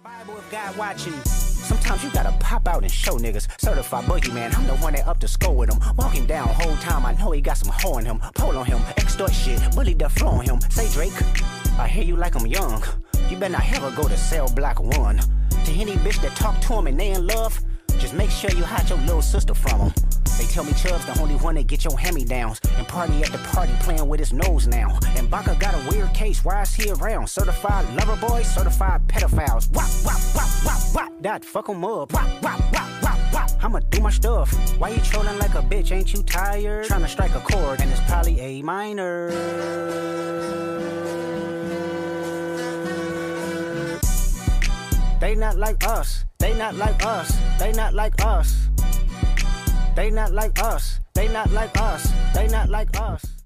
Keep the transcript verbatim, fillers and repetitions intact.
Bible if God watching. Sometimes you gotta pop out and show niggas. Certified boogeyman, I'm the one that up to score with him. Walking down whole time, I know he got some hoe in him. Pole on him, extort shit, bully the flow on him. Say Drake, I hear you like I'm young. You better not ever go to cell block one. To any bitch that talk to him and they in love, just make sure you hide your little sister from him. They tell me Chubb's the only one that get your hand-me-downs. And party at the party playing with his nose now. And Baka got a weird case, why is he around? Certified lover boys, certified pedophiles. Wop, wop, wop, wop, wop. That fuck him up. Wop, wop, wop, wop, wop. I'ma do my stuff. Why you trolling like a bitch, ain't you tired? Trying to strike a chord and it's probably A minor. They not like us, they not like us, they not like us. They not like us, they not like us, they not like us.